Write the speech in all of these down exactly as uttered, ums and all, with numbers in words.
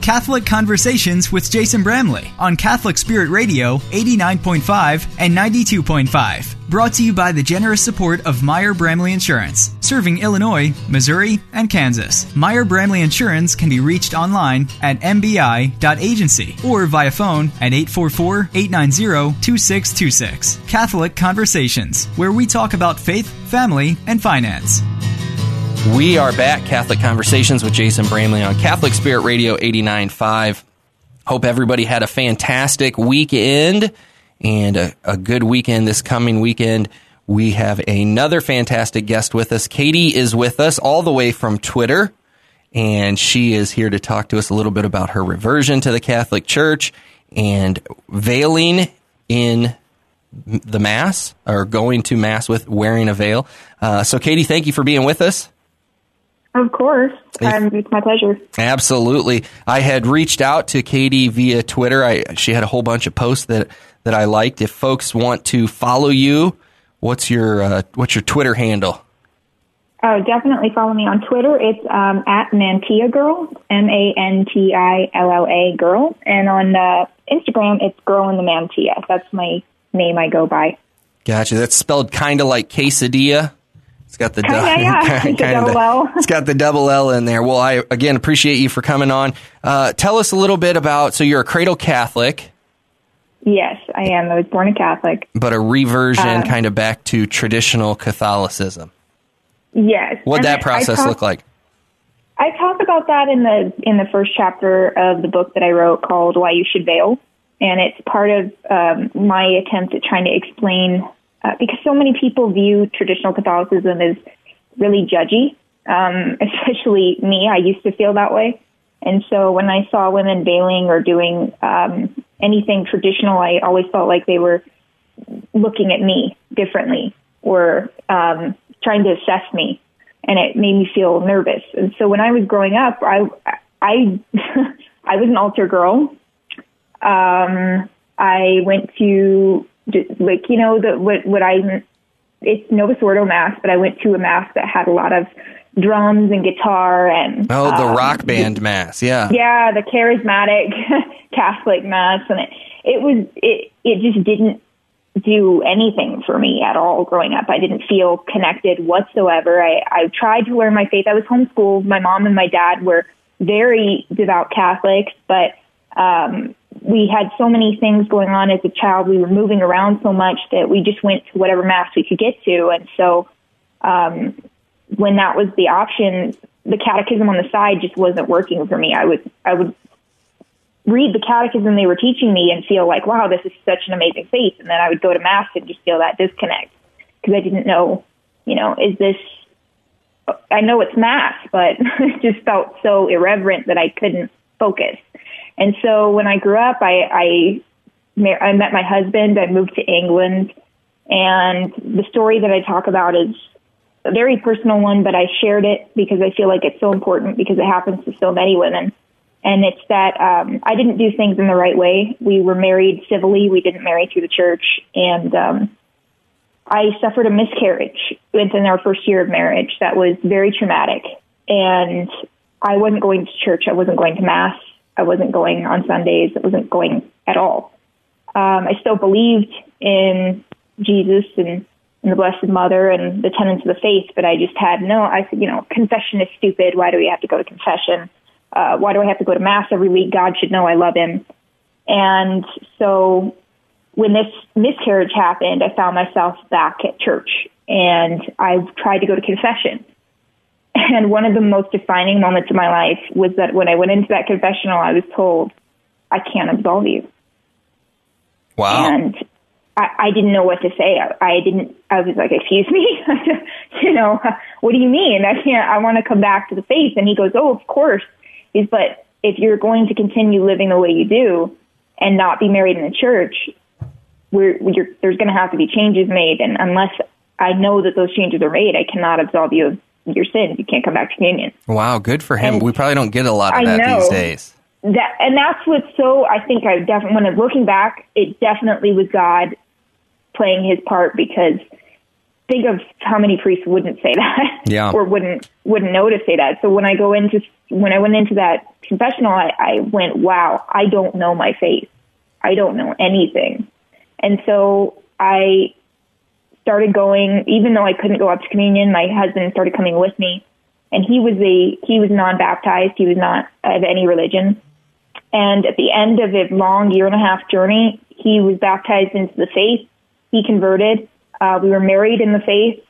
Catholic Conversations with Jason Bramley on Catholic Spirit Radio eighty-nine point five and ninety-two point five. Brought to you by the generous support of Meyer Bramley Insurance, serving Illinois, Missouri, and Kansas. Meyer Bramley Insurance can be reached online at m b i dot agency or via phone at eight four four, eight nine zero, two six two six. Catholic Conversations, where we talk about faith, family, and finance. We are back, Catholic Conversations with Jason Bramley on Catholic Spirit Radio eighty-nine point five. Hope everybody had a fantastic weekend and a, a good weekend this coming weekend. We have another fantastic guest with us. Katie is with us all the way from Twitter, and she is here to talk to us a little bit about her reversion to the Catholic Church and veiling in the Mass, or going to Mass with wearing a veil. Uh, so, Katie, thank you for being with us. Of course. Um, it's my pleasure. Absolutely. I had reached out to Katie via Twitter. I, she had a whole bunch of posts that, that I liked. If folks want to follow you, what's your uh, what's your Twitter handle? Oh, definitely follow me on Twitter. It's um, at Mantilla Girl, M A N T I L L A Girl. And on uh, Instagram, it's Girl in the Mantilla. That's my name I go by. Gotcha. That's spelled kind of like quesadilla. It's got the, du- yeah, yeah. kind of double L. It's got the double L in there. Well, I, again, appreciate you for coming on. Uh, tell us a little bit about, so you're a cradle Catholic. Yes, I am. I was born a Catholic. But a reversion uh, kind of back to traditional Catholicism. Yes. What'd that process talk, look like? I talk about that in the in the first chapter of the book that I wrote called Why You Should Veil. And it's part of um, my attempt at trying to explain, uh, because so many people view traditional Catholicism as really judgy, um, especially me. I used to feel that way. And so when I saw women veiling or doing um, anything traditional, I always felt like they were looking at me differently or um, trying to assess me. And it made me feel nervous. And so when I was growing up, I I, I was an altar girl. Um, I went to, like, you know, the, what, what I, it's Novus Ordo Mass, but I went to a Mass that had a lot of drums and guitar and... Oh, the um, rock band Mass, yeah. Yeah, the charismatic Catholic Mass. And it, it was, it, it just didn't do anything for me at all growing up. I didn't feel connected whatsoever. I, I tried to learn my faith. I was homeschooled. My mom and my dad were very devout Catholics, but um, we had so many things going on as a child. We were moving around so much that we just went to whatever Mass we could get to. And so um, when that was the option, the catechism on the side just wasn't working for me. I would, I would read the catechism they were teaching me and feel like, wow, this is such an amazing faith. And then I would go to Mass and just feel that disconnect because I didn't know, you know, is this, I know it's Mass, but it just felt so irreverent that I couldn't focus. And so when I grew up, I, I, I met my husband, I moved to England, and the story that I talk about is a very personal one, but I shared it because I feel like it's so important because it happens to so many women. And it's that um, I didn't do things in the right way. We were married civilly. We didn't marry through the church. And um, I suffered a miscarriage within our first year of marriage that was very traumatic. And I wasn't going to church. I wasn't going to Mass. I wasn't going on Sundays. I wasn't going at all. Um, I still believed in Jesus and, and the Blessed Mother and the tenets of the faith, but I just had no, I said, you know, confession is stupid. Why do we have to go to confession? Uh, why do I have to go to Mass every week? God should know I love him. And so when this miscarriage happened, I found myself back at church, and I tried to go to confession. And one of the most defining moments of my life was that when I went into that confessional, I was told, I can't absolve you. Wow. And I, I didn't know what to say. I, I didn't, I was like, excuse me? you know, what do you mean? I can't, I want to come back to the faith. And he goes, oh, of course. Is, but if you're going to continue living the way you do and not be married in the church, we're, you're, there's going to have to be changes made. And unless I know that those changes are made, I cannot absolve you of your sins. You can't come back to communion. Wow, good for him. And we probably don't get a lot of I that know. these days. That, and that's what's so, I think I definitely, when I'm looking back, it definitely was God playing his part, because think of how many priests wouldn't say that, yeah. or wouldn't wouldn't know to say that. So when I go into when I went into that confessional, I, I went, wow, I don't know my faith. I don't know anything. And so I started going, even though I couldn't go up to communion, my husband started coming with me, and he was a he was non-baptized. He was not of any religion. And at the end of a long year and a half journey, he was baptized into the faith. He converted. Uh, we were married in the faith,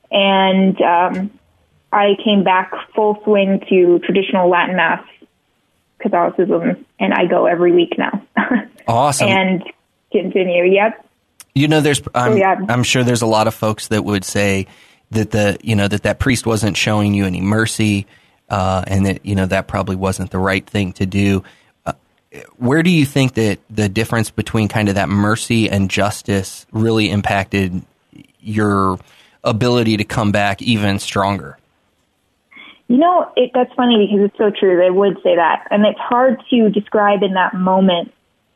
and um, I came back full swing to traditional Latin Mass Catholicism, and I go every week now. Awesome. And continue. Yep. You know, there's I'm, so, yeah. I'm sure there's a lot of folks that would say that the you know that that priest wasn't showing you any mercy, uh, and that you know that probably wasn't the right thing to do. Uh, where do you think that the difference between kind of that mercy and justice really impacted your ability to come back even stronger? You know, it, that's funny because it's so true. They would say that, and it's hard to describe in that moment.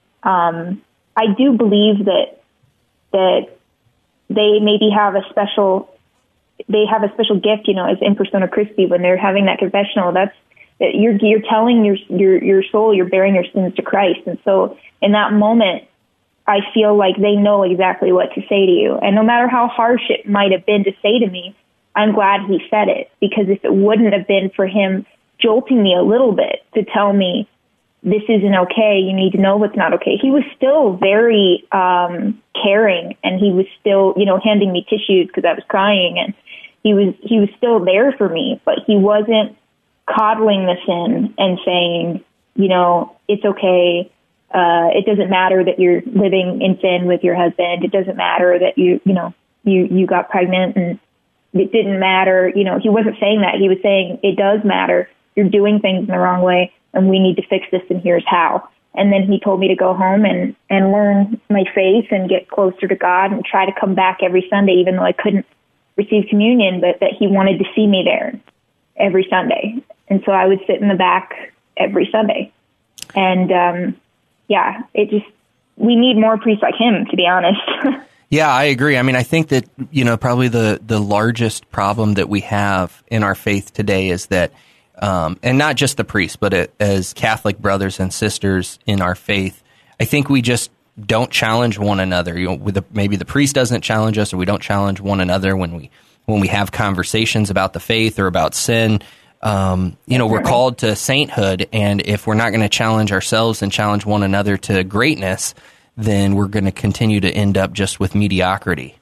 Um, I do believe that that they maybe have a special, they have a special gift, you know, as in persona Christi when they're having that confessional. That's that you're you're telling your your your soul, you're bearing your sins to Christ, and so in that moment, I feel like they know exactly what to say to you. And no matter how harsh it might have been to say to me, I'm glad he said it, because if it wouldn't have been for him jolting me a little bit to tell me, this isn't okay, you need to know what's not okay, he was still very um, caring, and he was still, you know, handing me tissues because I was crying, and he was he was still there for me, but he wasn't coddling the sin and saying, you know, it's okay. Uh, it doesn't matter that you're living in sin with your husband. It doesn't matter that you, you know, you, you got pregnant, and it didn't matter. You know, he wasn't saying that. He was saying it does matter. You're doing things in the wrong way, and we need to fix this, and here's how. And then he told me to go home and, and learn my faith and get closer to God and try to come back every Sunday, even though I couldn't receive communion, but that he wanted to see me there every Sunday. And so I would sit in the back every Sunday. And, um, yeah, it just, we need more priests like him, to be honest. Yeah, I agree. I mean, I think that, you know, probably the, the largest problem that we have in our faith today is that, um, and not just the priests, but it, as Catholic brothers and sisters in our faith, I think we just don't challenge one another. You know, with the, maybe the priest doesn't challenge us, or we don't challenge one another when we when we have conversations about the faith or about sin. Um, you know, we're called to sainthood, and if we're not going to challenge ourselves and challenge one another to greatness, then we're going to continue to end up just with mediocrity.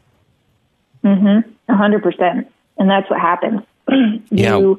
Mm-hmm. A hundred percent. And that's what happens. you, yeah.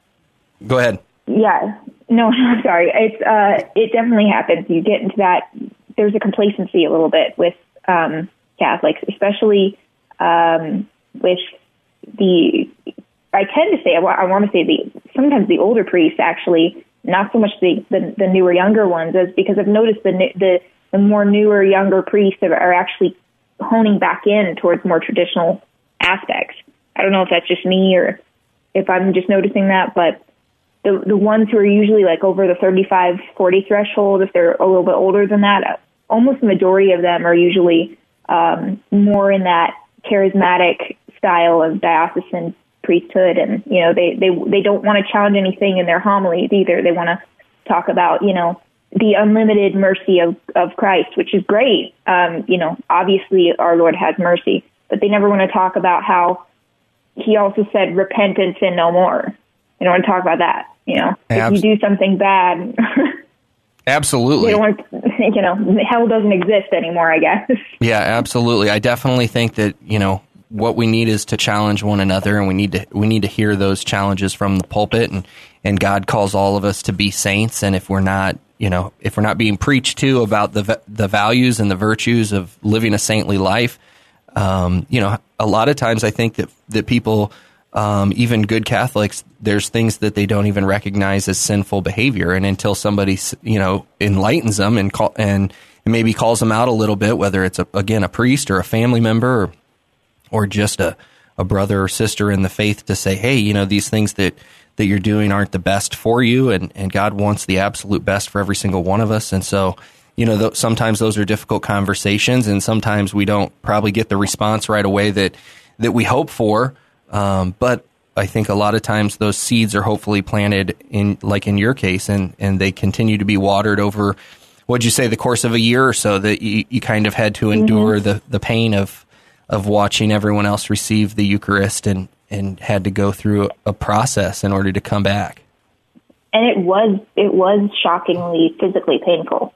Go ahead. Yeah. No, I'm sorry. It's, uh, it definitely happens. You get into that, there's a complacency a little bit with, um, Catholics, especially, um, with the, I tend to say, I want to say the, sometimes the older priests actually, not so much the, the, the newer, younger ones, as because I've noticed the, the, the more newer, younger priests are actually honing back in towards more traditional aspects. I don't know if that's just me or if I'm just noticing that, but the the ones who are usually like over the thirty-five, forty threshold, if they're a little bit older than that, almost the majority of them are usually um, more in that charismatic style of diocesan priesthood. And, you know, they, they, they don't want to challenge anything in their homilies either. They want to talk about, you know, the unlimited mercy of, of Christ, which is great. Um, you know, obviously our Lord has mercy, but they never want to talk about how he also said, repent and sin no more. They don't want to talk about that. You know, Abs- if you do something bad, absolutely. They don't want to, you know, hell doesn't exist anymore, I guess. Yeah, absolutely. I definitely think that, you know, what we need is to challenge one another, and we need to we need to hear those challenges from the pulpit, and, and God calls all of us to be saints. And if we're not, you know, if we're not being preached to about the the values and the virtues of living a saintly life, um, you know, a lot of times I think that that people, um, even good Catholics, there's things that they don't even recognize as sinful behavior, and until somebody, you know, enlightens them and call, and maybe calls them out a little bit, whether it's a, again a priest or a family member or, or just a, a brother or sister in the faith, to say, hey, you know, these things that, that you're doing aren't the best for you, and, and God wants the absolute best for every single one of us. And so, you know, th- sometimes those are difficult conversations, and sometimes we don't probably get the response right away that that we hope for. Um, but I think a lot of times those seeds are hopefully planted in, like in your case, and, and they continue to be watered over, what'd you say, the course of a year or so, that you, you kind of had to endure mm-hmm. the, the pain of, of watching everyone else receive the Eucharist and, and had to go through a process in order to come back. And it was, it was shockingly physically painful.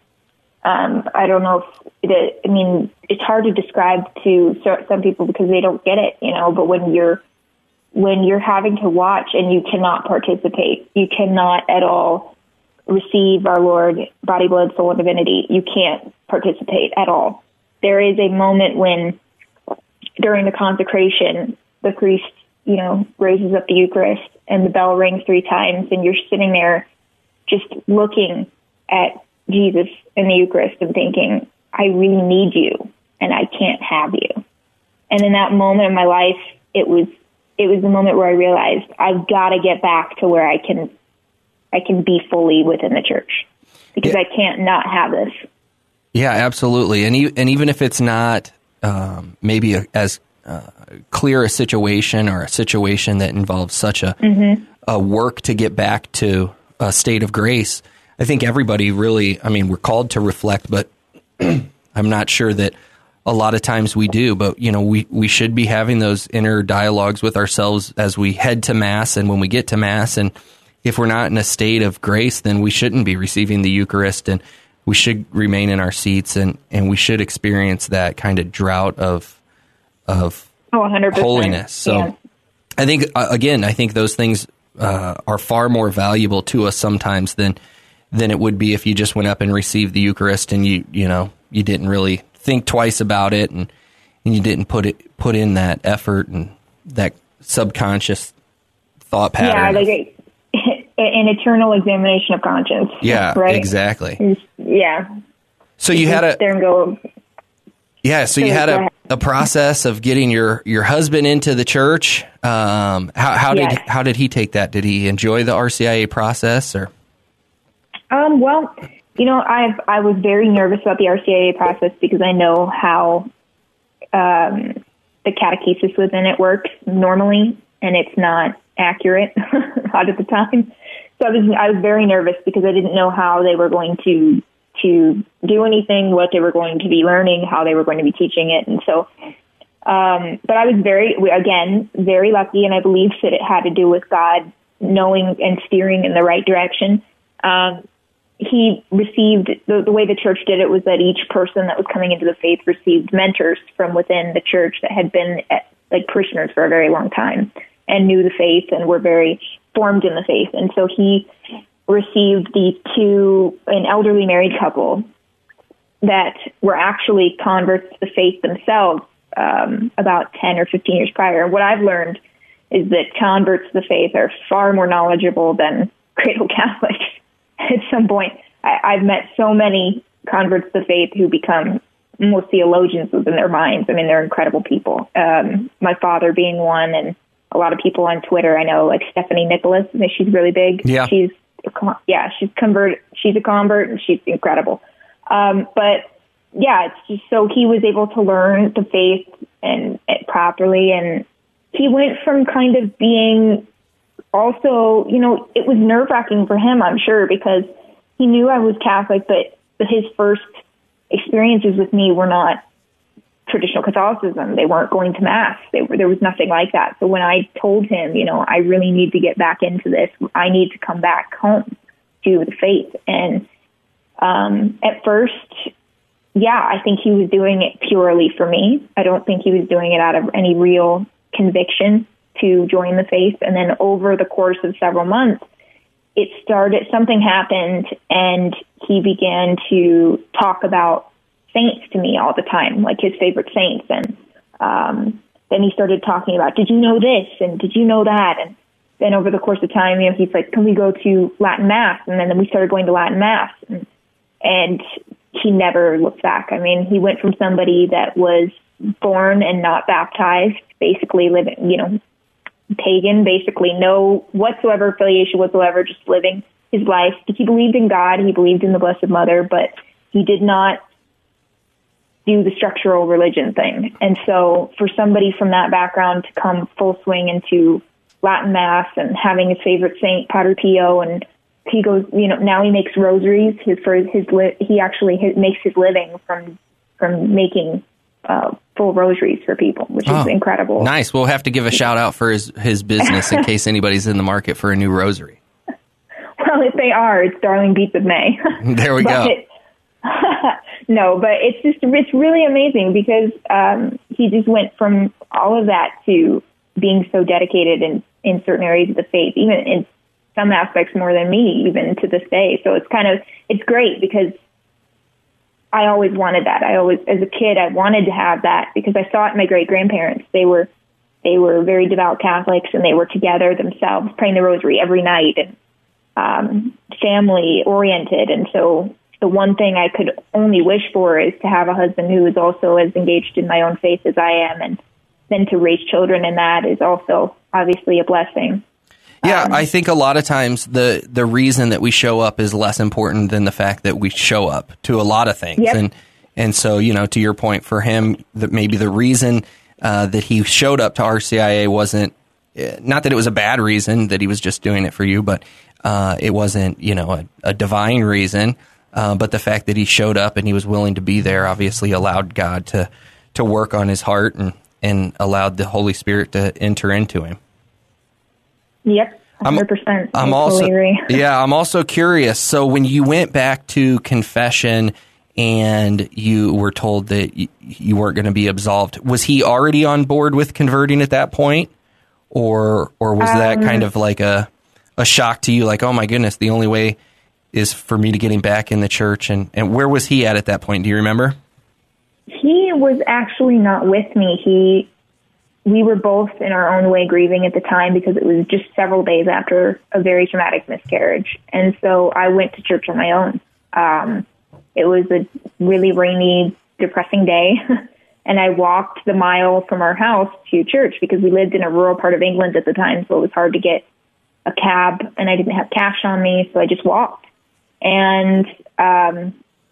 Um, I don't know if it, I mean, it's hard to describe to some people because they don't get it, you know, but when you're, when you're having to watch and you cannot participate, you cannot at all receive our Lord, body, blood, soul, and divinity. You can't participate at all. There is a moment when, during the consecration, the priest, you know, raises up the Eucharist and the bell rings three times, and you're sitting there just looking at Jesus in the Eucharist and thinking, I really need you, and I can't have you. And in that moment in my life, it was it was the moment where I realized I've got to get back to where I can I can be fully within the church, because yeah. I can't not have this. Yeah, absolutely. And e- and even if it's not um, maybe a, as uh, clear a situation, or a situation that involves such a mm-hmm. a work to get back to a state of grace, I think everybody really, I mean, we're called to reflect, but I'm not sure that a lot of times we do, but, you know, we, we should be having those inner dialogues with ourselves as we head to Mass and when we get to Mass. And if we're not in a state of grace, then we shouldn't be receiving the Eucharist, and we should remain in our seats, and, and we should experience that kind of drought of, of oh, one hundred percent. Holiness. So yeah. I think, uh, again, I think those things uh, are far more valuable to us sometimes than than it would be if you just went up and received the Eucharist and you, you know, you didn't really think twice about it, and, and you didn't put it, put in that effort and that subconscious thought pattern. Yeah, like a, an eternal examination of conscience. Yeah, right? Exactly. Yeah. So you had a, there and go. Yeah, so you had a, a process of getting your, your husband into the church. Um, how, how did, yes. how did he take that? Did he enjoy the R C I A process, or? Um, well, you know, I've, I was very nervous about the R C I A process because I know how um, the catechesis within it works normally, and it's not accurate a lot of the time. So I was, I was very nervous because I didn't know how they were going to to do anything, what they were going to be learning, how they were going to be teaching it. And so, um, but I was very, again, very lucky, and I believe that it had to do with God knowing and steering in the right direction. Um, he received, the, the way the church did it was that each person that was coming into the faith received mentors from within the church that had been at, like parishioners for a very long time and knew the faith and were very formed in the faith. And so he received these two, an elderly married couple that were actually converts to the faith themselves um, about ten or fifteen years prior. And what I've learned is that converts to the faith are far more knowledgeable than cradle Catholics. At some point, I, I've met so many converts to the faith who become almost theologians within their minds. I mean, they're incredible people. Um, my father being one, and a lot of people on Twitter I know, like Stephanie Nicholas. She's really big. Yeah. She's yeah, she's convert. She's a convert, and she's incredible. Um, but yeah, it's just so he was able to learn the faith and, and properly, and he went from kind of being. Also, you know, it was nerve-wracking for him, I'm sure, because he knew I was Catholic, but his first experiences with me were not traditional Catholicism. They weren't going to Mass. They were, there was nothing like that. So when I told him, you know, I really need to get back into this, I need to come back home to the faith. And um, at first, yeah, I think he was doing it purely for me. I don't think he was doing it out of any real conviction to join the faith. And then over the course of several months, it started, something happened, and he began to talk about saints to me all the time, like his favorite saints. And um, then he started talking about, did you know this? And did you know that? And then over the course of time, you know, he's like, can we go to Latin Mass? And then we started going to Latin Mass. And, and he never looked back. I mean, he went from somebody that was born and not baptized, basically living, you know, pagan, basically no whatsoever affiliation whatsoever, just living his life. He believed in God, he believed in the Blessed Mother, but he did not do the structural religion thing. And so for somebody from that background to come full swing into Latin Mass and having his favorite saint, Padre Pio, and he goes, you know, now he makes rosaries. His for his li- he actually his, makes his living from from making uh, full rosaries for people, which oh, is incredible. Nice. We'll have to give a shout out for his his business in case anybody's in the market for a new rosary. Well, if they are, it's Darling Beats of May. There we but, go. No, but it's just, it's really amazing because um, he just went from all of that to being so dedicated in, in certain areas of the faith, even in some aspects more than me, even to this day. So it's kind of, it's great because I always wanted that. I always, as a kid, I wanted to have that because I saw it in my great grandparents. They were, they were very devout Catholics and they were together themselves praying the rosary every night and um, family oriented. And so the one thing I could only wish for is to have a husband who is also as engaged in my own faith as I am. And then to raise children in that is also obviously a blessing. Yeah, um, I think a lot of times the, the reason that we show up is less important than the fact that we show up to a lot of things. Yep. And and so, you know, to your point, for him, that maybe the reason uh, that he showed up to R C I A wasn't, not that it was a bad reason, that he was just doing it for you, but uh, it wasn't, you know, a, a divine reason. Uh, but the fact that he showed up and he was willing to be there obviously allowed God to, to work on his heart and, and allowed the Holy Spirit to enter into him. Yep, one hundred percent. I'm, I'm also, yeah, I'm also curious. So when you went back to confession and you were told that you, you weren't going to be absolved, was he already on board with converting at that point? Or or was um, that kind of like a, a shock to you? Like, oh my goodness, the only way is for me to get him back in the church. And, and where was he at at that point? Do you remember? He was actually not with me. He, we were both in our own way grieving at the time because it was just several days after a very traumatic miscarriage. And so I went to church on my own. Um, it was a really rainy, depressing day. And I walked the mile from our house to church because we lived in a rural part of England at the time. So it was hard to get a cab and I didn't have cash on me. So I just walked. And um,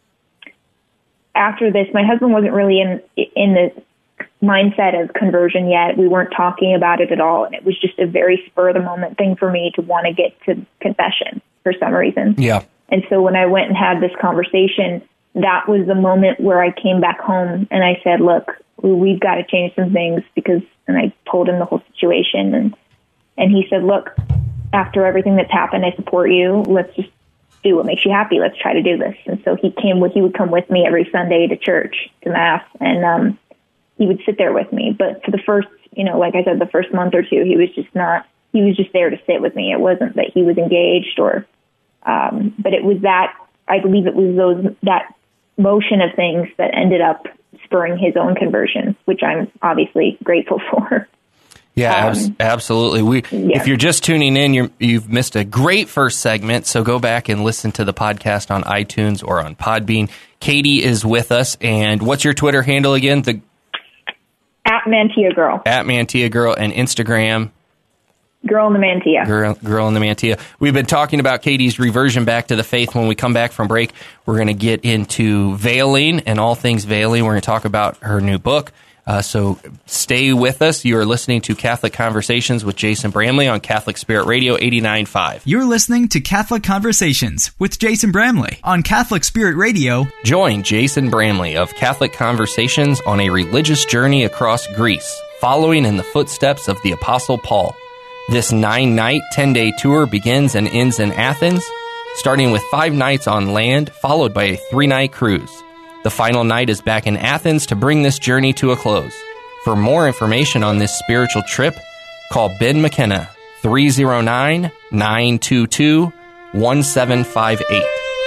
after this, my husband wasn't really in in the mindset of conversion yet. We weren't talking about it at all. And it was just a very spur of the moment thing for me to want to get to confession for some reason. Yeah. And so when I went and had this conversation, that was the moment where I came back home and I said, look, we've got to change some things because, and I told him the whole situation. And, and he said, look, after everything that's happened, I support you. Let's just do what makes you happy. Let's try to do this. And so he came with, he would come with me every Sunday to church, to Mass, and um, he would sit there with me. But for the first, you know, like I said, the first month or two, he was just not, he was just there to sit with me. It wasn't that he was engaged or, um, but it was that, I believe it was those, that motion of things that ended up spurring his own conversion, which I'm obviously grateful for. Yeah, abs- um, absolutely. We, yeah. If you're just tuning in, you're, you've missed a great first segment, so go back and listen to the podcast on iTunes or on Podbean. Katie is with us, and what's your Twitter handle again? The At Mantia Girl. At Mantia Girl, and Instagram? Girl in the Mantia. Girl, Girl in the Mantia. We've been talking about Katie's reversion back to the faith. When we come back from break, we're going to get into veiling and all things veiling. We're going to talk about her new book. Uh, so stay with us. You are listening to Catholic Conversations with Jason Bramley on Catholic Spirit Radio eighty-nine point five. You're listening to Catholic Conversations with Jason Bramley on Catholic Spirit Radio. Join Jason Bramley of Catholic Conversations on a religious journey across Greece, following in the footsteps of the Apostle Paul. This nine-night, ten-day tour begins and ends in Athens, starting with five nights on land, followed by a three-night cruise. The final night is back in Athens to bring this journey to a close. For more information on this spiritual trip, call Ben McKenna, three oh nine, nine two two, one seven five eight.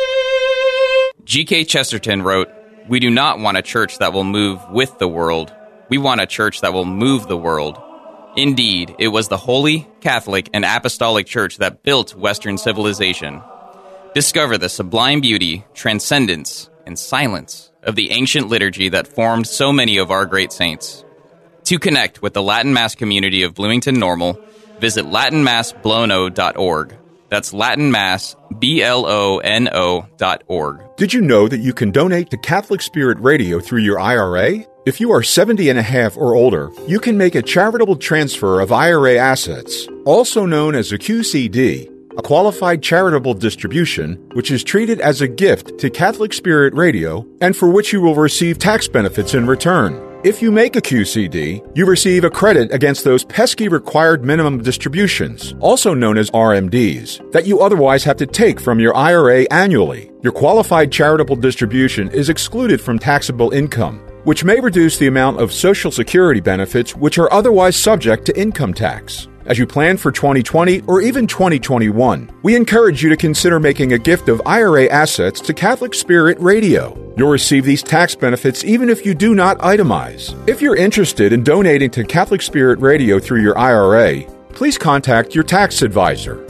G K Chesterton wrote, "We do not want a church that will move with the world. We want a church that will move the world." Indeed, it was the Holy, Catholic, and Apostolic Church that built Western civilization. Discover the sublime beauty, transcendence, and silence of the ancient liturgy that formed so many of our great saints. To connect with the Latin Mass community of Bloomington Normal, visit latin mass blono dot org. That's Latin Mass, B L O N O dot org. Did you know that you can donate to Catholic Spirit Radio through your I R A? If you are seventy and a half or older, you can make a charitable transfer of I R A assets, also known as a Q C D, a qualified charitable distribution, which is treated as a gift to Catholic Spirit Radio and for which you will receive tax benefits in return. If you make a Q C D, you receive a credit against those pesky required minimum distributions, also known as R M Ds, that you otherwise have to take from your I R A annually. Your qualified charitable distribution is excluded from taxable income, which may reduce the amount of Social Security benefits which are otherwise subject to income tax. As you plan for twenty twenty or even twenty twenty-one, we encourage you to consider making a gift of I R A assets to Catholic Spirit Radio. You'll receive these tax benefits even if you do not itemize. If you're interested in donating to Catholic Spirit Radio through your I R A, please contact your tax advisor.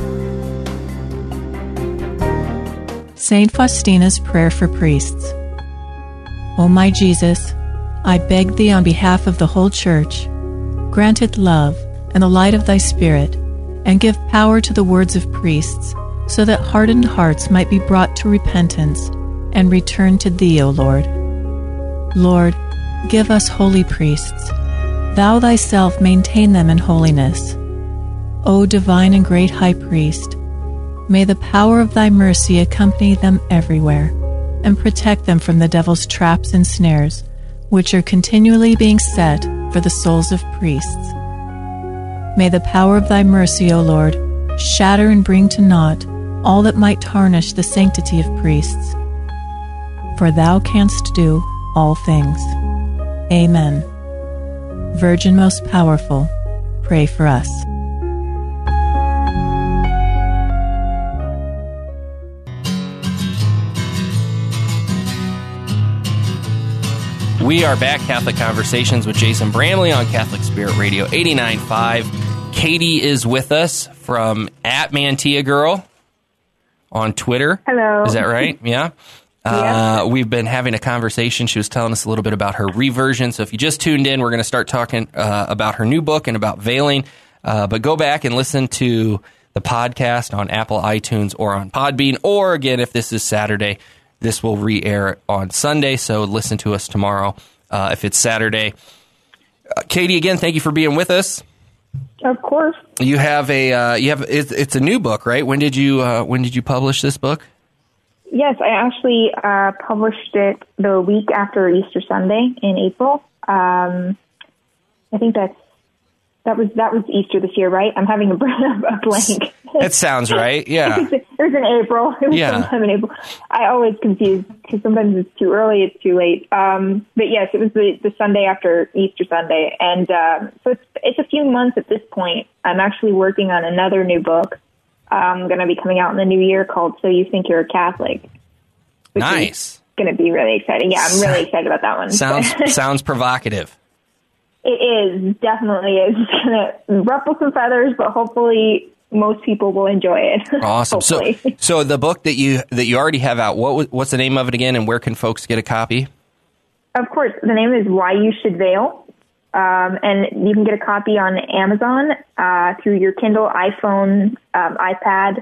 Saint Faustina's Prayer for Priests. O my Jesus, I beg thee on behalf of the whole Church, grant it love and the light of thy Spirit, and give power to the words of priests, so that hardened hearts might be brought to repentance and return to thee, O Lord. Lord, give us holy priests. Thou thyself maintain them in holiness. O divine and great High Priest, may the power of thy mercy accompany them everywhere, and protect them from the devil's traps and snares, which are continually being set for the souls of priests. May the power of thy mercy, O Lord, shatter and bring to naught all that might tarnish the sanctity of priests. For thou canst do all things. Amen. Virgin most powerful, pray for us. We are back, Catholic Conversations with Jason Bramley on Catholic Spirit Radio eighty-nine point five. Katie is with us from at Mantia Girl on Twitter. Hello. Is that right? Yeah. Yeah. Uh, we've been having a conversation. She was telling us a little bit about her reversion. So if you just tuned in, we're going to start talking uh, about her new book and about veiling. Uh, but go back and listen to the podcast on Apple iTunes or on Podbean. Or again, if this is Saturday, this will re-air on Sunday. So listen to us tomorrow uh, if it's Saturday. Uh, Katie, again, thank you for being with us. Of course. You have a uh, you have it's, it's a new book, right? When did you uh, when did you publish this book? Yes, I actually uh, published it the week after Easter Sunday in April. Um, I think that's that was that was Easter this year, right? I'm having a, a blank. That sounds right. Yeah, it was in April. It was yeah. sometime in April. I always confuse because sometimes it's too early, it's too late. Um, but yes, it was the, the Sunday after Easter Sunday, and uh, so it's it's a few months at this point. I'm actually working on another new book. Um, going to be coming out in the new year called "So You Think You're a Catholic." Nice. Going to be really exciting. Yeah, I'm really excited about that one. Sounds sounds provocative. It is, definitely is. It's going to ruffle some feathers, but hopefully most people will enjoy it. Awesome. So, so the book that you that you already have out, what what's the name of it again, and where can folks get a copy? Of course, the name is Why You Should Veil, um, and you can get a copy on Amazon uh, through your Kindle, iPhone, um, iPad,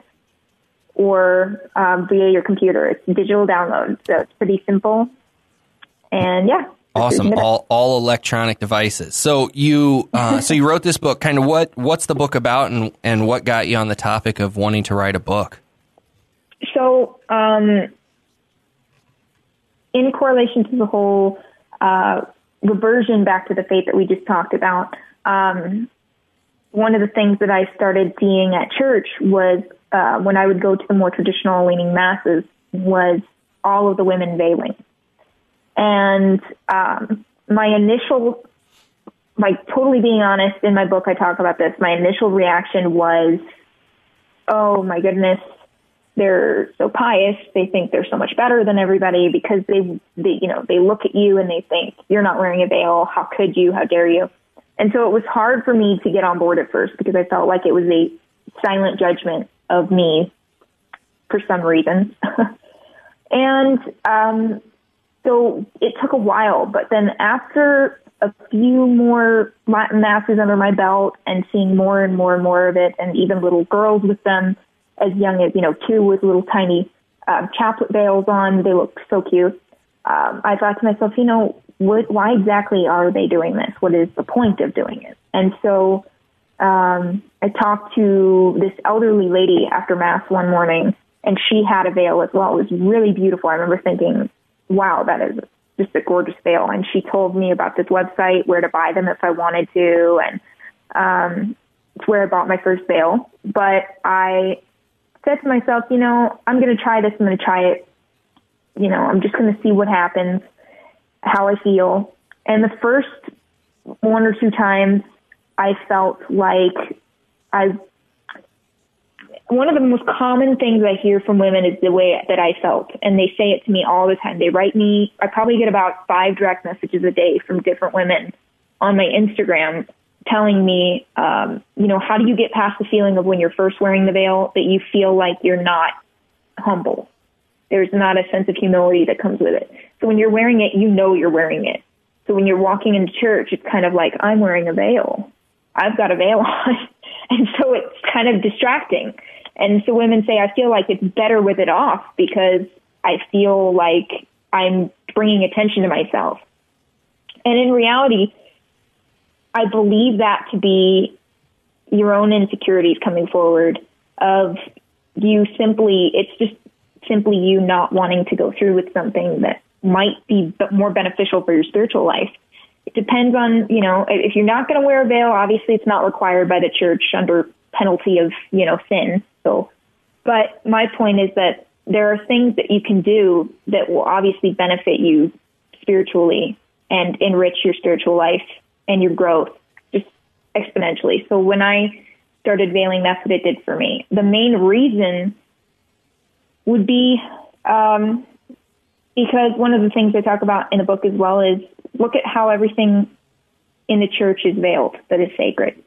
or um, via your computer. It's digital download, so it's pretty simple. And yeah. Awesome. All all electronic devices. So you uh, so you wrote this book. Kind of what what's the book about, and, and what got you on the topic of wanting to write a book? So, um, in correlation to the whole uh, reversion back to the faith that we just talked about, um, one of the things that I started seeing at church was uh, when I would go to the more traditional leaning masses was all of the women veiling. And um, my initial, like totally being honest, in my book I talk about this, my initial reaction was, oh my goodness, they're so pious, they think they're so much better than everybody because they, they, you know, they look at you and they think, you're not wearing a veil, how could you, how dare you? And so it was hard for me to get on board at first because I felt like it was a silent judgment of me for some reason. and, um, So it took a while, but then after a few more Latin masses under my belt and seeing more and more and more of it, and even little girls with them, as young as, you know, two with little tiny um, chaplet veils on. They look so cute. Um, I thought to myself, you know, what, why exactly are they doing this? What is the point of doing it? And so um, I talked to this elderly lady after Mass one morning, and she had a veil as well. It was really beautiful. I remember thinking, wow, that is just a gorgeous veil. And she told me about this website, where to buy them if I wanted to, and um, it's where I bought my first veil. But I said to myself, you know, I'm going to try this. I'm going to try it. You know, I'm just going to see what happens, how I feel. And the first one or two times I felt like I, one of the most common things I hear from women is the way that I felt. And they say it to me all the time. They write me, I probably get about five direct messages a day from different women on my Instagram telling me, um, you know, how do you get past the feeling of when you're first wearing the veil that you feel like you're not humble? There's not a sense of humility that comes with it. So when you're wearing it, you know you're wearing it. So when you're walking into church, it's kind of like, I'm wearing a veil. I've got a veil on. And so it's kind of distracting. And so women say, I feel like it's better with it off because I feel like I'm bringing attention to myself. And in reality, I believe that to be your own insecurities coming forward of you simply, it's just simply you not wanting to go through with something that might be more beneficial for your spiritual life. It depends on, you know, if you're not going to wear a veil, obviously it's not required by the church under penalty of, you know, sin. So, but my point is that there are things that you can do that will obviously benefit you spiritually and enrich your spiritual life and your growth just exponentially. So when I started veiling, that's what it did for me. The main reason would be um, because one of the things I talk about in the book as well is look at how everything in the church is veiled that is sacred.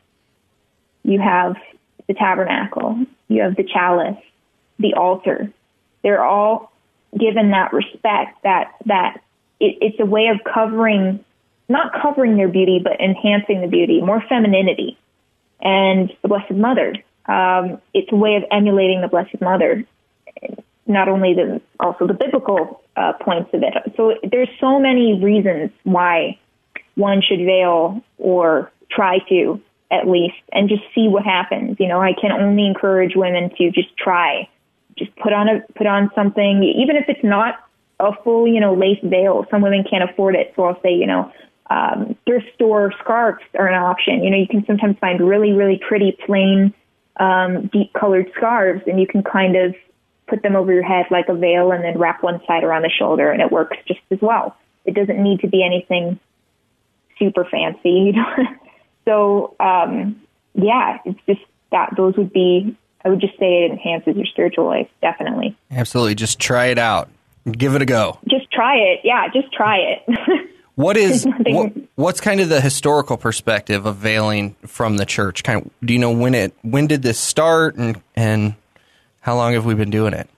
You have the tabernacle, you have the chalice, the altar. They're all given that respect, that that it, it's a way of covering, not covering their beauty, but enhancing the beauty, more femininity. And the Blessed Mother, um, it's a way of emulating the Blessed Mother. Not only the, also the biblical uh, points of it. So there's so many reasons why one should veil or try to, at least, and just see what happens. You know, I can only encourage women to just try, just put on a put on something, even if it's not a full, you know, lace veil. Some women can't afford it, so I'll say, you know, um, thrift store scarves are an option. You know, you can sometimes find really, really pretty, plain, um, deep colored scarves, and you can kind of put them over your head like a veil and then wrap one side around the shoulder, and it works just as well. It doesn't need to be anything super fancy, you know. So, um, yeah, it's just that those would be, I would just say it enhances your spiritual life, definitely. Absolutely. Just try it out. Give it a go. Just try it. Yeah, just try it. What is, what, what's kind of the historical perspective of veiling from the church? Kind of, do you know when it, when did this start, and, and how long have we been doing it?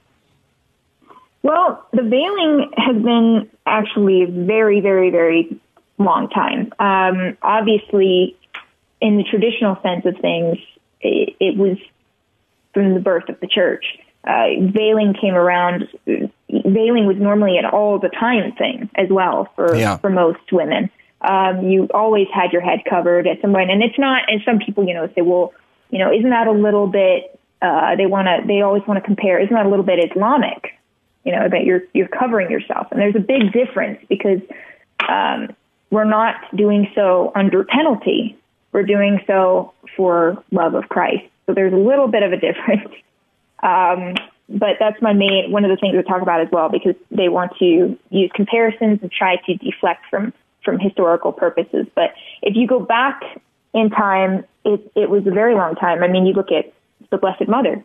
Well, the veiling has been actually a very, very, very long time. Um, obviously, in the traditional sense of things, it, it was from the birth of the church. Uh, veiling came around. Veiling was normally an all the time thing as well for, yeah. for most women. Um, you always had your head covered at some point, and it's not. And some people, you know, say, well, you know, isn't that a little bit? Uh, they want to. They always want to compare. Isn't that a little bit Islamic? You know, that you're you're covering yourself, and there's a big difference because um, we're not doing so under penalty. We're doing so for love of Christ. So there's a little bit of a difference. Um, but that's my main, one of the things we talk about as well, because they want to use comparisons and try to deflect from, from historical purposes. But if you go back in time, it, it was a very long time. I mean, you look at the Blessed Mother,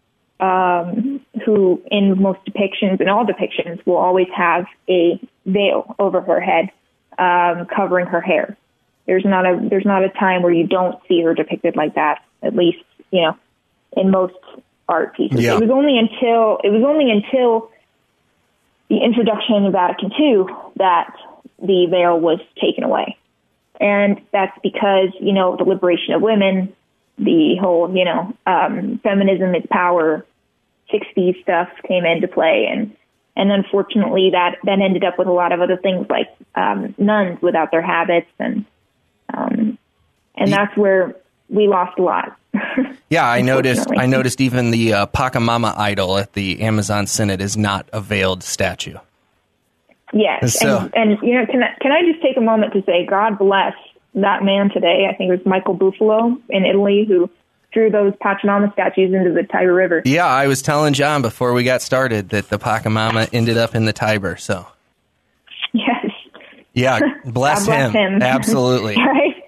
um, who in most depictions, in all depictions, will always have a veil over her head, um, covering her hair. There's not a there's not a time where you don't see her depicted like that. At least, you know, in most art pieces. Yeah. It was only until it was only until the introduction of Vatican Two that the veil was taken away, and that's because, you know, the liberation of women, the whole, you know, um, feminism is power, sixties stuff came into play. And, and unfortunately that, that ended up with a lot of other things like um, nuns without their habits. And, um, and that's where we lost a lot. Yeah, I noticed. I noticed even the uh, Pachamama idol at the Amazon Synod is not a veiled statue. Yes, So- and, and you know, can I, can I just take a moment to say, God bless that man today. I think it was Michael Buffalo in Italy who threw those Pachamama statues into the Tiber River. Yeah, I was telling John before we got started that the Pachamama ended up in the Tiber. So Yes. yeah, bless, God bless him. him. Absolutely. Right?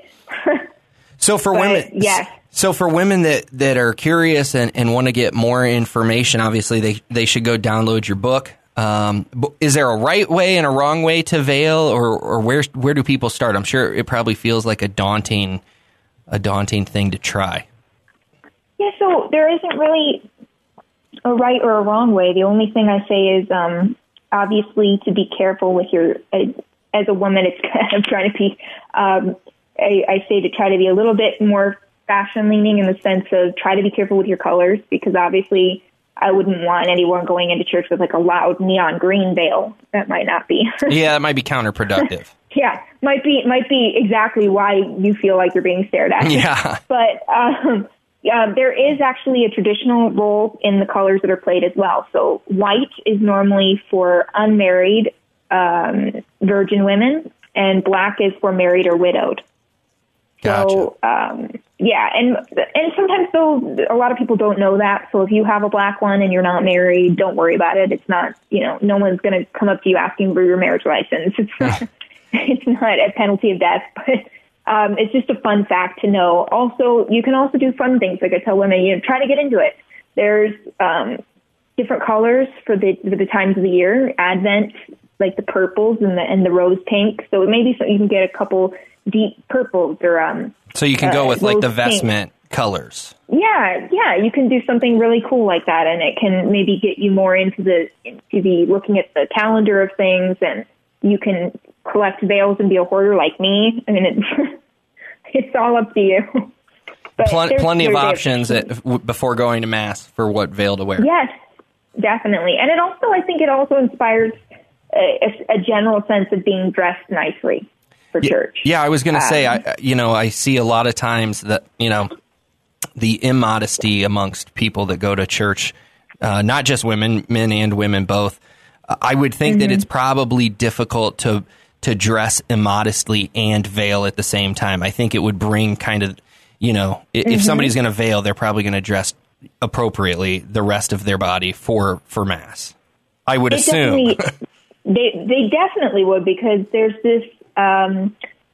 So for But, women, yes. So for women that, that are curious and, and want to get more information, obviously they, they should go download your book. Um, but is there a right way and a wrong way to veil, or, or where where do people start? I'm sure it probably feels like a daunting a daunting thing to try. Yeah, so there isn't really a right or a wrong way. The only thing I say is um, obviously to be careful with your, uh, as a woman, it's I'm trying to be, um, I, I say to try to be a little bit more fashion leaning in the sense of try to be careful with your colors, because obviously I wouldn't want anyone going into church with like a loud neon green veil. That might not be. Yeah, that might be counterproductive. Yeah, might be might be exactly why you feel like you're being stared at. Yeah. But um, yeah, there is actually a traditional role in the colors that are played as well. So white is normally for unmarried um, virgin women, and black is for married or widowed. Gotcha. So, um, yeah, and and sometimes, though, a lot of people don't know that. So if you have a black one and you're not married, don't worry about it. It's not, you know, no one's going to come up to you asking for your marriage license. It's not, it's not a penalty of death, but um, it's just a fun fact to know. Also, you can also do fun things. Like I tell women, you know, try to get into it. There's um, different colors for the for the times of the year. Advent, like the purples and the and the rose pink. So it may be something you can get a couple deep purples or um So you can go uh, with like the rose pink. vestment colors. Yeah, yeah, you can do something really cool like that, and it can maybe get you more into the into the looking at the calendar of things, and you can collect veils and be a hoarder like me. I mean, it's it's all up to you. But Pl- there's- plenty of there's- options at, w- before going to mass for what veil to wear. Yes, definitely, and it also I think it also inspires a, a, a general sense of being dressed nicely for Yeah, church. yeah, I was going to say, Um, I, you know, I see a lot of times that, you know, the immodesty amongst people that go to church, uh, not just women, men and women both. Uh, I would think Mm-hmm. that it's probably difficult to to dress immodestly and veil at the same time. I think it would bring kind of, you know, i- Mm-hmm. if somebody's going to veil, they're probably going to dress appropriately the rest of their body for for mass. I would They assume. definitely- they they definitely would, because there's this um,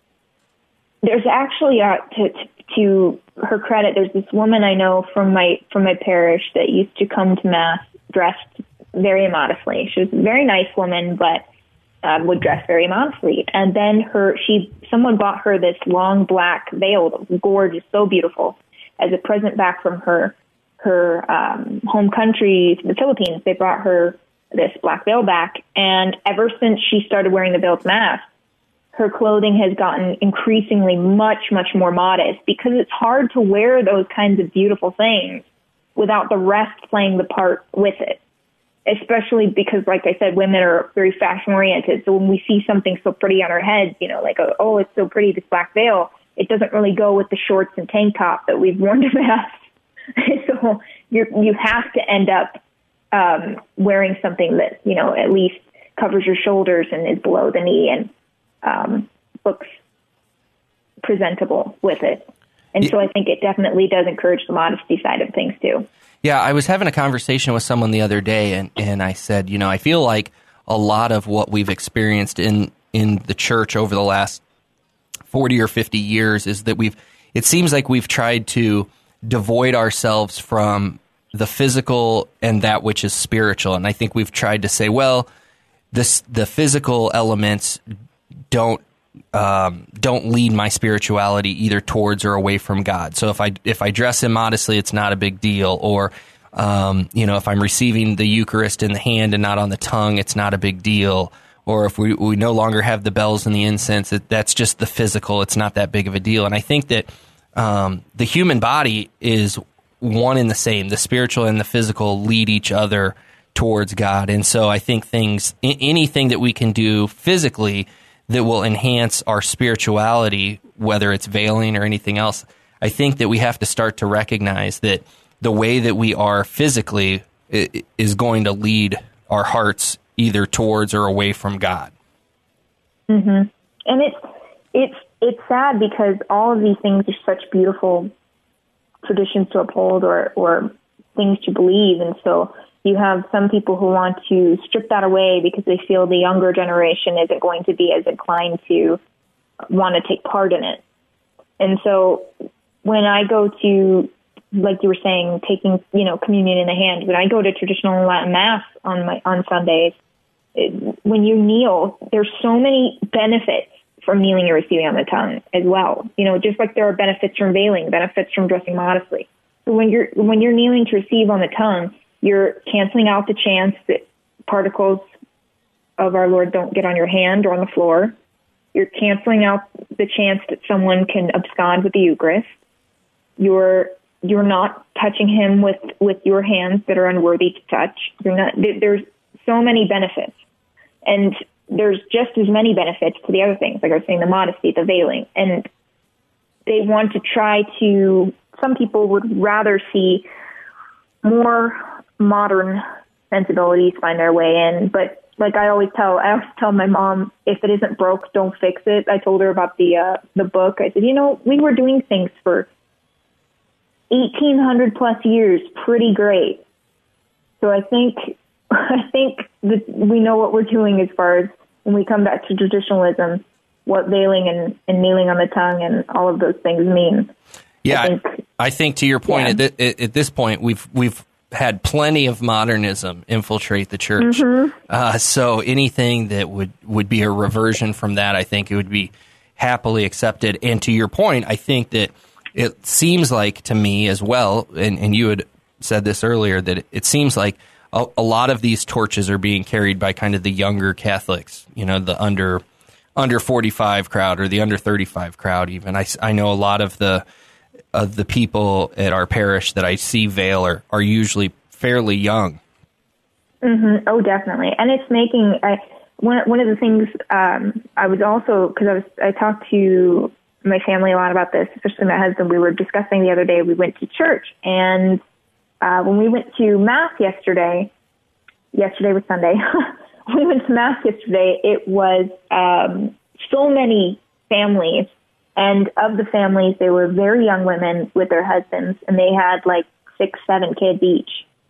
there's actually uh, to, to to her credit, there's this woman I know from my from my parish that used to come to mass dressed very immodestly. She was a very nice woman, but um, would dress very immodestly. And then her she someone bought her this long black veil that was gorgeous, so beautiful, as a present back from her her um, home country, the Philippines. They brought her this black veil back, and ever since she started wearing the veil to mass, her clothing has gotten increasingly much, much more modest, because it's hard to wear those kinds of beautiful things without the rest playing the part with it. Especially because, like I said, women are very fashion oriented. So when we see something so pretty on our heads, you know, like, oh, it's so pretty, this black veil, it doesn't really go with the shorts and tank top that we've worn to mass. So you're, you have to end up um, wearing something that, you know, at least covers your shoulders and is below the knee and um, looks presentable with it. And Yeah. so I think it definitely does encourage the modesty side of things too. Yeah, I was having a conversation with someone the other day, and, and I said, you know, I feel like a lot of what we've experienced in, in the church over the last forty or fifty years is that we've, it seems like we've tried to devoid ourselves from the physical and that which is spiritual. And I think we've tried to say, well, this, the physical elements don't um, don't lead my spirituality either towards or away from God. So if I if I dress immodestly, it's not a big deal. Or um, you know, if I'm receiving the Eucharist in the hand and not on the tongue, it's not a big deal. Or if we, we no longer have the bells and the incense, it, that's just the physical. It's not that big of a deal. And I think that um, the human body is one and the same. The spiritual and the physical lead each other towards God. And so I think things, anything that we can do physically that will enhance our spirituality, whether it's veiling or anything else, I think that we have to start to recognize that the way that we are physically is going to lead our hearts either towards or away from God. Mm-hmm. And it's it's it's sad because all of these things are such beautiful traditions to uphold or, or things to believe. And so you have some people who want to strip that away because they feel the younger generation isn't going to be as inclined to want to take part in it. And so when I go to, like you were saying, taking, you know, communion in the hand, when I go to traditional Latin Mass on my on Sundays, it, when you kneel, there's so many benefits from kneeling and receiving on the tongue as well. You know, just like there are benefits from veiling, benefits from dressing modestly. So when you're when you're kneeling to receive on the tongue, you're canceling out the chance that particles of our Lord don't get on your hand or on the floor. You're canceling out the chance that someone can abscond with the Eucharist. You're you're not touching him with, with your hands that are unworthy to touch. You're not. There's so many benefits, and there's just as many benefits to the other things, like I was saying, the modesty, the veiling, and they want to try to. Some people would rather see more modern sensibilities find their way in, but like I always tell, I always tell my mom, if it isn't broke, don't fix it. I told her about the uh, the book. I said, you know, we were doing things for eighteen hundred plus years pretty great. So I think I think that we know what we're doing as far as when we come back to traditionalism, what veiling and, and kneeling on the tongue and all of those things mean. Yeah, I think, I think to your point, yeah. at, th- at this point, we've we've had plenty of modernism infiltrate the church. Mm-hmm. Uh, so anything that would, would be a reversion from that, I think it would be happily accepted. And to your point, I think that it seems like to me as well, and, and you had said this earlier, that it, it seems like a, a lot of these torches are being carried by kind of the younger Catholics, you know, the under under forty-five crowd or the under thirty-five crowd even. I, I know a lot of the of the people at our parish that I see veil are, are usually fairly young. Mm-hmm. Oh, definitely. And it's making, I, one, one of the things um, I was also, because I was, I talked to my family a lot about this, especially my husband. We were discussing the other day, we went to church, and uh, when we went to Mass yesterday, yesterday was Sunday, when we went to Mass yesterday, it was um, so many families. And of the families, they were very young women with their husbands, and they had like six, seven kids each.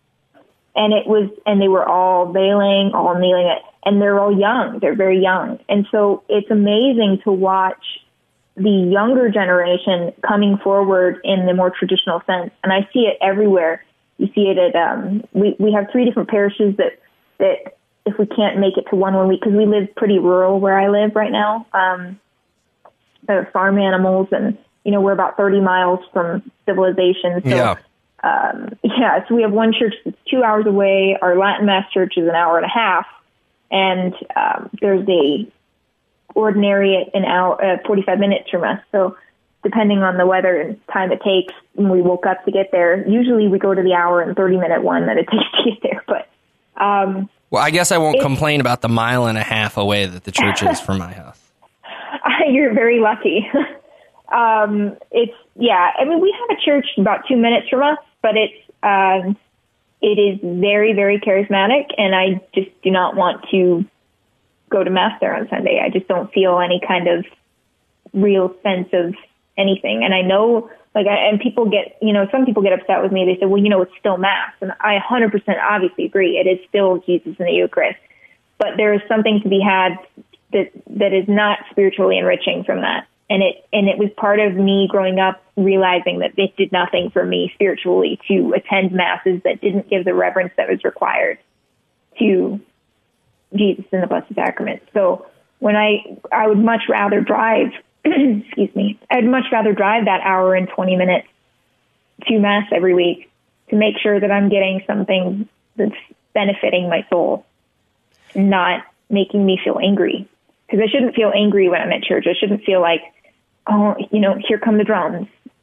And it was, and they were all veiling, all kneeling, and they're all young. They're very young. And so it's amazing to watch the younger generation coming forward in the more traditional sense. And I see it everywhere. You see it at, um, we, we have three different parishes that, that if we can't make it to one one week, because we live pretty rural where I live right now, um, Uh, farm animals, and you know we're about thirty miles from civilization. So, yeah, um, yeah. So we have one church that's two hours away. Our Latin Mass church is an hour and a half, and um, there's a ordinary an hour, uh, forty-five minutes from us. So depending on the weather and time it takes, when we woke up to get there, usually we go to the hour and thirty minute one that it takes to get there. But um, well, I guess I won't complain about the mile and a half away that the church is from my house. You're very lucky. um, it's, yeah, I mean, we have a church about two minutes from us, but it's, um, it is very, very charismatic, and I just do not want to go to Mass there on Sunday. I just don't feel any kind of real sense of anything. And I know, like, I, and people get, you know, some people get upset with me. They say, well, you know, it's still Mass. And I one hundred percent obviously agree. It is still Jesus in the Eucharist. But there is something to be had that that is not spiritually enriching from that. And it and it was part of me growing up realizing that it did nothing for me spiritually to attend Masses that didn't give the reverence that was required to Jesus in the Blessed Sacrament. So when I I would much rather drive, excuse me, I'd much rather drive that hour and twenty minutes to Mass every week to make sure that I'm getting something that's benefiting my soul, not making me feel angry. Because I shouldn't feel angry when I'm at church. I shouldn't feel like, oh, you know, here come the drums.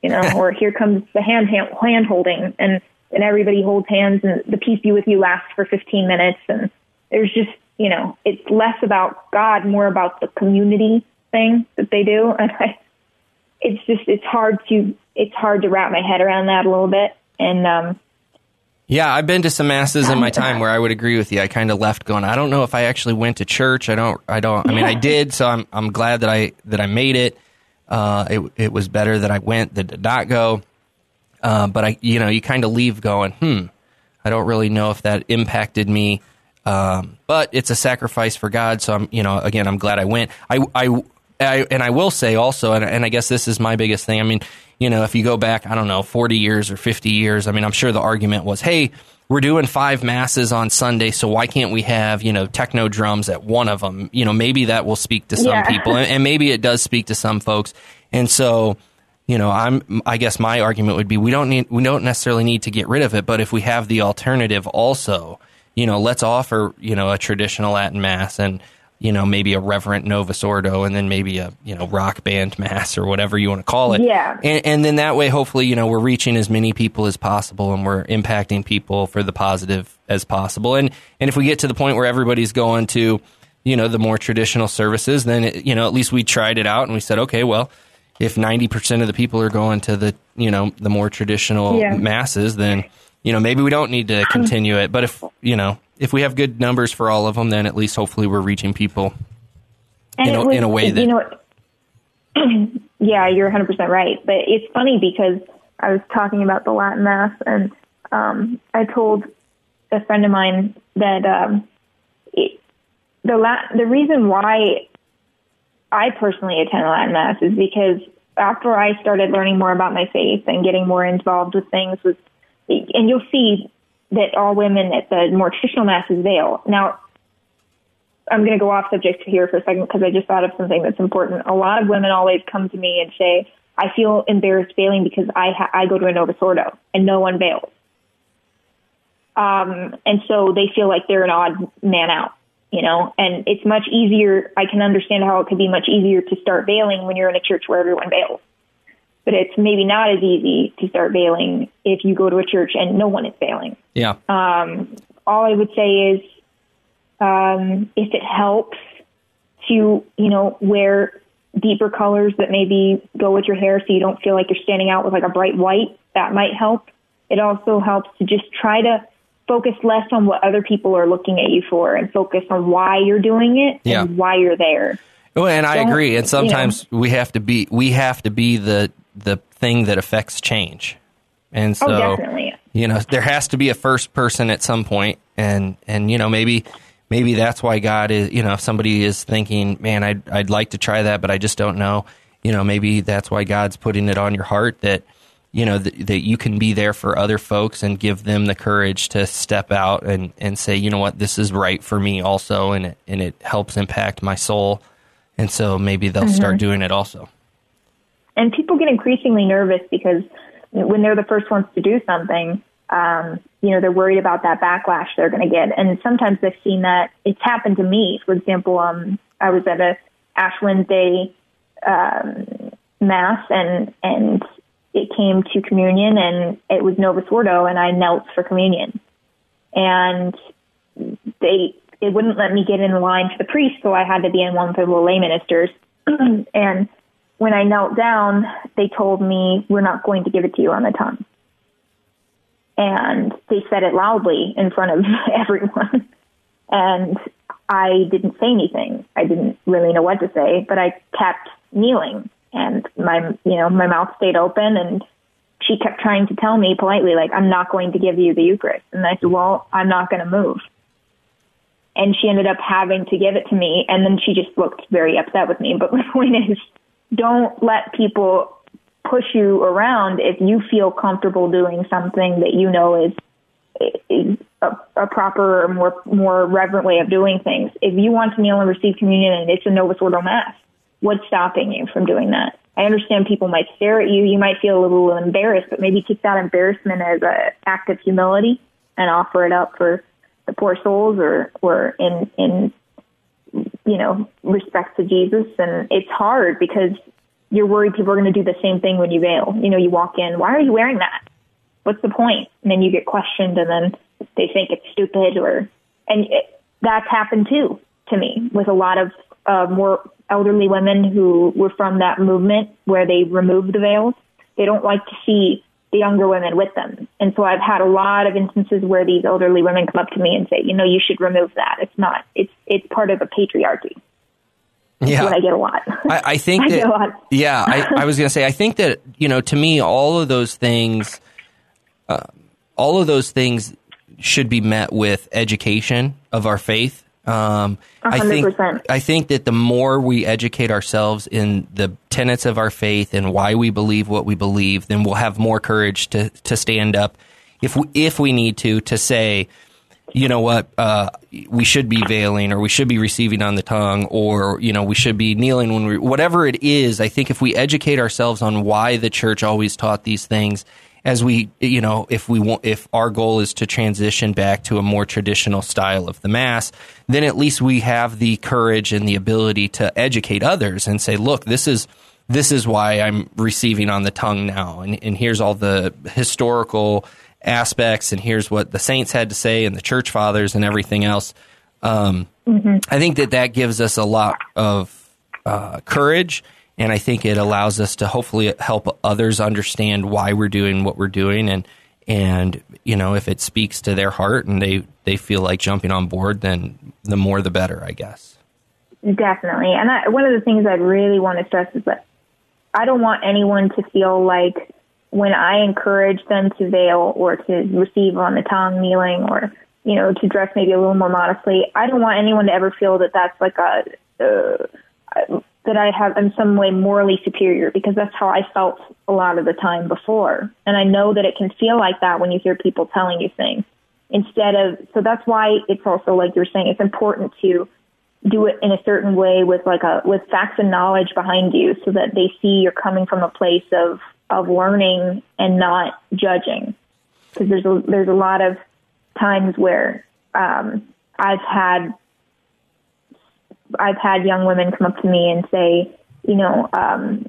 you know, or here comes the hand, hand, hand holding and, and everybody holds hands and the peace be with you lasts for fifteen minutes. And there's just, you know, it's less about God, more about the community thing that they do. And I, it's just, it's hard to, it's hard to wrap my head around that a little bit. And, um, yeah, I've been to some masses in my time where I would agree with you. I kind of left going, I don't know if I actually went to church. I don't, I don't, I mean, I did. So I'm, I'm glad that I, that I made it. Uh, it, it was better that I went than did not go. Uh, but I, you know, you kind of leave going, hmm, I don't really know if that impacted me. Um, but it's a sacrifice for God. So I'm, you know, again, I'm glad I went. I, I, I and I will say also, and, and I guess this is my biggest thing. I mean, you know, if you go back, I don't know, forty years or fifty years, I mean, I'm sure the argument was, hey, we're doing five masses on Sunday, so why can't we have, you know, techno drums at one of them? You know, maybe that will speak to some yeah. people, and, and maybe it does speak to some folks. And so, you know, I'm, I guess my argument would be we don't need, we don't necessarily need to get rid of it, but if we have the alternative also, you know, let's offer, you know, a traditional Latin Mass and, you know, maybe a reverent Novus Ordo and then maybe a, you know, rock band Mass or whatever you want to call it. Yeah. And, and then that way, hopefully, you know, we're reaching as many people as possible and we're impacting people for the positive as possible. And, and if we get to the point where everybody's going to, you know, the more traditional services, then, it, you know, at least we tried it out and we said, okay, well, if ninety percent of the people are going to the, you know, the more traditional yeah. masses, then, you know, maybe we don't need to continue it. But if, you know, if we have good numbers for all of them, then at least hopefully we're reaching people and in a, was, in a way that... You know, yeah, you're one hundred percent right. But it's funny because I was talking about the Latin Mass and um, I told a friend of mine that um, it, the Latin, the reason why I personally attend Latin Mass is because after I started learning more about my faith and getting more involved with things, was, and you'll see that all women at the more traditional Masses veil. Now, I'm going to go off subject here for a second because I just thought of something that's important. A lot of women always come to me and say, I feel embarrassed veiling because I ha- I go to a Novus Ordo and no one veils. Um, and so they feel like they're an odd man out. You know, and it's much easier. I can understand how it could be much easier to start veiling when you're in a church where everyone veils. But it's maybe not as easy to start veiling if you go to a church and no one is veiling. Yeah. Um, all I would say is um, if it helps to, you know, wear deeper colors that maybe go with your hair so you don't feel like you're standing out with like a bright white, that might help. It also helps to just try to focus less on what other people are looking at you for and focus on why you're doing it yeah. and why you're there. Well, and I Don't, agree. And sometimes you know, we have to be we have to be the the thing that affects change. And so, oh, definitely. you know, there has to be a first person at some point, and and you know maybe maybe that's why God is, you know, if somebody is thinking, man, I'd I'd like to try that, but I just don't know. You know, maybe that's why God's putting it on your heart that, you know, th- that you can be there for other folks and give them the courage to step out and, and say, you know what, this is right for me also, and it, and it helps impact my soul. And so maybe they'll mm-hmm. start doing it also. And people get increasingly nervous because when they're the first ones to do something, um, you know, they're worried about that backlash they're going to get. And sometimes I've seen that it's happened to me. For example, um, I was at a Ash Wednesday um, Mass and, and, it came to communion and it was Novus Ordo and I knelt for communion and they, it wouldn't let me get in line to the priest. So I had to be in one for the lay ministers. And when I knelt down, they told me, we're not going to give it to you on the tongue. And they said it loudly in front of everyone. And I didn't say anything. I didn't really know what to say, but I kept kneeling. And my, you know, my mouth stayed open and she kept trying to tell me politely, like, I'm not going to give you the Eucharist. And I said, well, I'm not going to move. And she ended up having to give it to me. And then she just looked very upset with me. But the point is, don't let people push you around if you feel comfortable doing something that you know is, is a, a proper or more, more reverent way of doing things. If you want to kneel and receive communion and it's a Novus Ordo Mass, what's stopping you from doing that? I understand people might stare at you. You might feel a little embarrassed, but maybe take that embarrassment as an act of humility and offer it up for the poor souls or, or in, in, you know, respect to Jesus. And it's hard because you're worried people are going to do the same thing when you veil. You know, you walk in, why are you wearing that? What's the point? And then you get questioned, and then they think it's stupid, or, and it, that's happened too to me with a lot of uh, more elderly women who were from that movement where they removed the veils. They don't like to see the younger women with them. And so I've had a lot of instances where these elderly women come up to me and say, you know, you should remove that. It's not, it's, it's part of the patriarchy. Yeah. That's what I get a lot. I, I think I that, get a lot. yeah, I, I was going to say, I think that, you know, to me, all of those things, uh, all of those things should be met with education of our faith. Um, I think, I think that the more we educate ourselves in the tenets of our faith and why we believe what we believe, then we'll have more courage to, to stand up if we, if we need to, to say, you know what, uh, we should be veiling, or we should be receiving on the tongue, or, you know, we should be kneeling when we, whatever it is. I think if we educate ourselves on why the church always taught these things, as we, you know, if we want, if our goal is to transition back to a more traditional style of the Mass, then at least we have the courage and the ability to educate others and say, look, this is, this is why I'm receiving on the tongue now. And, and here's all the historical aspects, and here's what the saints had to say, and the church fathers and everything else. Um, mm-hmm. I think that that gives us a lot of uh, courage. And I think it allows us to hopefully help others understand why we're doing what we're doing. And, and you know, if it speaks to their heart and they, they feel like jumping on board, then the more the better, I guess. Definitely. And I, one of the things I really want to stress is that I don't want anyone to feel like when I encourage them to veil or to receive on the tongue, kneeling, or, you know, to dress maybe a little more modestly, I don't want anyone to ever feel that that's like a... Uh, that I have in some way morally superior, because that's how I felt a lot of the time before. And I know that it can feel like that when you hear people telling you things instead of, so that's why it's also, like you're saying, it's important to do it in a certain way with like a, with facts and knowledge behind you, so that they see you're coming from a place of, of learning and not judging. Because there's a, there's a lot of times where um, I've had I've had young women come up to me and say, you know, um,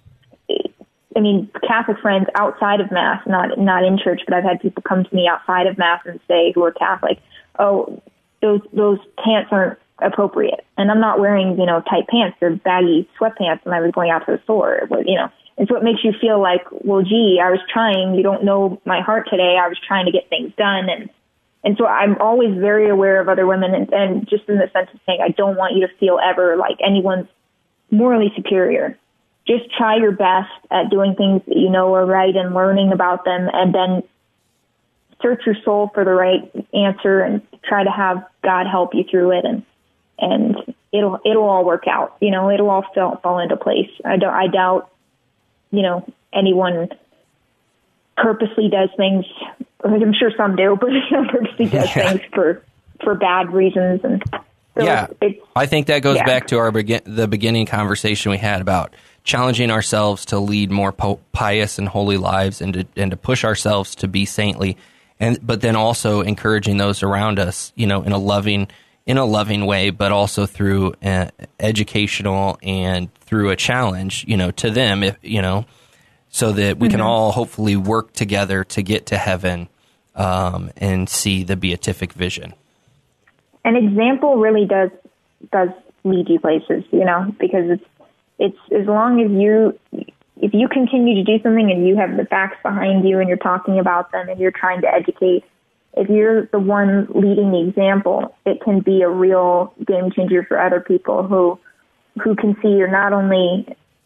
I mean, Catholic friends outside of Mass, not not in church, but I've had people come to me outside of Mass and say, who are Catholic, oh, those those pants aren't appropriate. And I'm not wearing, you know, tight pants. They're baggy sweatpants when I was going out to the store, you know. And so it makes you feel like, well, gee, I was trying. You don't know my heart today. I was trying to get things done. And And so I'm always very aware of other women, and, and just in the sense of saying, I don't want you to feel ever like anyone's morally superior. Just try your best at doing things that you know are right and learning about them, and then search your soul for the right answer and try to have God help you through it, and and it'll it'll all work out. You know, it'll all fall, fall into place. I, don't, I doubt, you know, anyone purposely does things. I'm sure some do, but you know, purposely does yeah. things for, for bad reasons. And so yeah, it's, it's, I think that goes yeah. back to our begin, the beginning conversation we had about challenging ourselves to lead more po- pious and holy lives, and to and to push ourselves to be saintly, and but then also encouraging those around us, you know, in a loving in a loving way, but also through uh, educational and through a challenge, you know, to them, if you know. So that we mm-hmm. can all hopefully work together to get to heaven um, and see the beatific vision. An example really does does lead you places, you know, because it's it's as long as you if you continue to do something and you have the facts behind you and you're talking about them and you're trying to educate, if you're the one leading the example, it can be a real game changer for other people who who can see you're not only,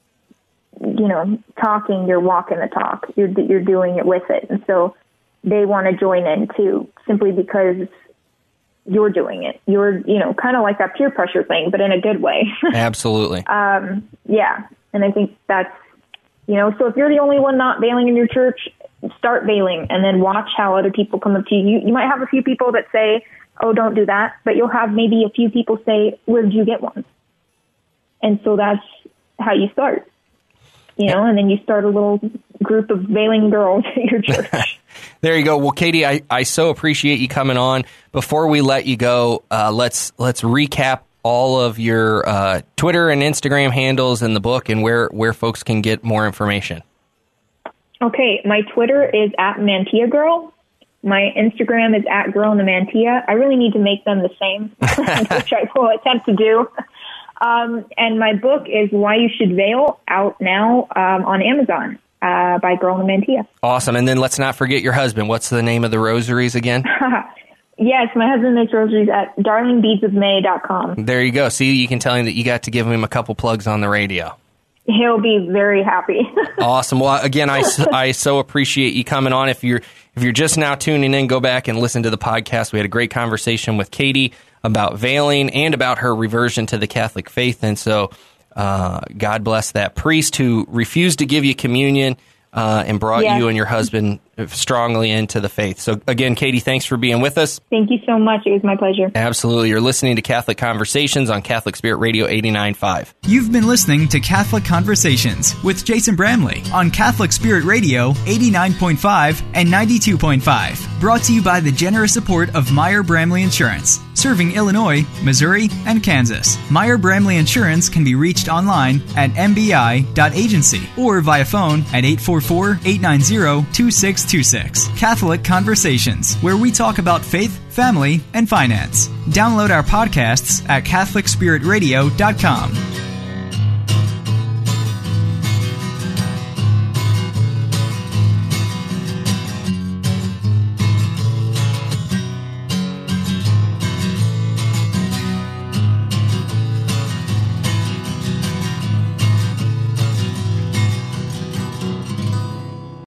you know, talking, you're walking the talk. You're you're doing it with it. And so they want to join in too, simply because you're doing it. You're, you know, kind of like that peer pressure thing, but in a good way. Absolutely. um, yeah. And I think that's, you know, so if you're the only one not veiling in your church, start veiling and then watch how other people come up to you. You, you might have a few people that say, oh, don't do that. But you'll have maybe a few people say, where did you get one? And so that's how you start. You know, and then you start a little group of veiling girls at your church. There you go. Well, Katie, I, I so appreciate you coming on. Before we let you go, uh, let's let's recap all of your uh, Twitter and Instagram handles in the book and where, where folks can get more information. Okay, my Twitter is at Mantilla Girl. My Instagram is at Girl in the Mantilla. I really need to make them the same, which I will attempt to do. Um, and my book is Why You Should Veil, out now um, on Amazon uh, by Girl in the Mantilla. Awesome. And then let's not forget your husband. What's the name of the rosaries again? Yes, my husband makes rosaries at darling beads of may dot com. There you go. See, you can tell him that you got to give him a couple plugs on the radio. He'll be very happy. Awesome. Well, again, I, I so appreciate you coming on. If you're if you're just now tuning in, go back and listen to the podcast. We had a great conversation with Katie about veiling and about her reversion to the Catholic faith. And so uh, God bless that priest who refused to give you communion uh, and brought yes. you and your husband strongly into the faith. So again, Katie, thanks for being with us. Thank you so much. It was my pleasure. Absolutely. You're listening to Catholic Conversations on Catholic Spirit Radio eighty-nine point five. You've been listening to Catholic Conversations with Jason Bramley on Catholic Spirit Radio eighty-nine point five and ninety-two point five. Brought to you by the generous support of Meyer Bramley Insurance, serving Illinois, Missouri, and Kansas. Meyer Bramley Insurance can be reached online at m b i dot agency or via phone at eight four four, eight nine zero, two six two six. Catholic Conversations, where we talk about faith, family, and finance. Download our podcasts at catholic spirit radio dot com.